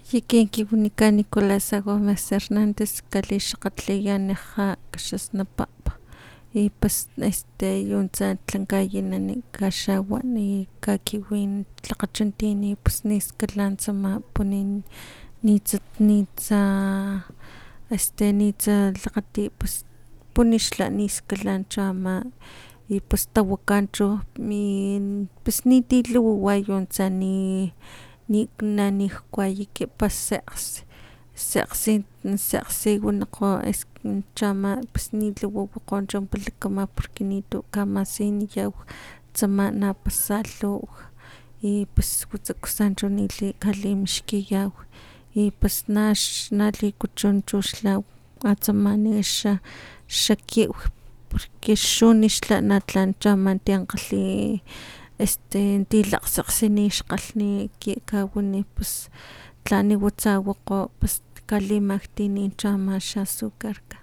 Yikinki unika Nicolás Gómez Hernández kalixakatliyaneja kaxasnapapa y pues yuntza tlankayinani kaxawan y kakiwin tlakachantini pues niskalantzama ponin nitza tlakati pues ponixla niskalancho ama y pues tawakancho pues nitilhuwa yuntza nanijkuayiki seqsi wonaqo chama pues nitluwa waqoncho palakama porque nitu kamasiniyaw tsama napasalhuw y pues witsakusancho nili kalimixkiyaw y pues nalikuchon chuxla atsamani xakiw porque xonixla natlan chama tiankgalhi tilakgsekgsini xkgalhni kawani pues tlani watsawakgo pues kalimaktini chama xazucarka.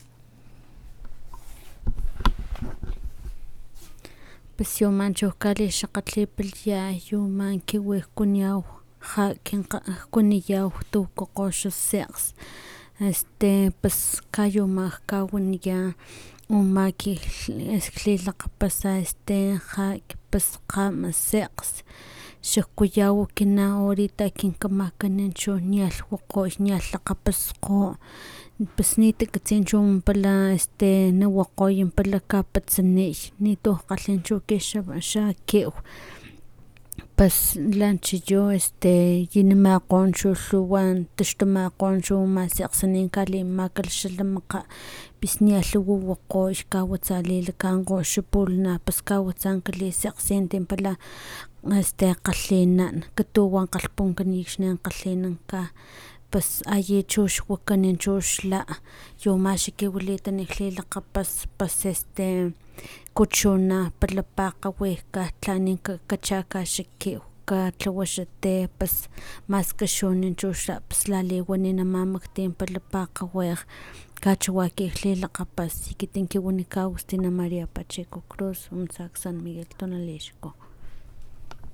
Pues yumanchu kalixakgatlipalya yuman kiwihkuniyaw ja kinkajkuniyaw tukukgox seqs pues kayumak kawaniya uma klilakgapasa ja pues kgama seqs xikuyaw kina ahorita kinkamakani chu nialhuakgo nialhakgapaskgo pues nitakatsin chu pala nawakgoy pala kapatsaniy nitu kgalhi chu xakiw pues lanchiyo yinamakgo chu lhuwa taxtumakgo chu ama sekgsanin kalimak xalamakga pus nialhuwawakgoy kawatsalilakanko xa pulana pues kawatsa kalisekgsin pala kgalhinan katuwan kgalhpunkani akxni kgalhinanka pues ayi chux wakani chuxla yu ama xa kiwilitan lilakgapas pues kuchuna palapakgawi katlani kachaka xa kiw katlawa xa te pues maska xuni chuxa pues laliwani namamaktin palapakgawekg kachawa lilakgapas ekiti kiwani Agustina Maria Pacheco Cruz San Miguel Tonalixco.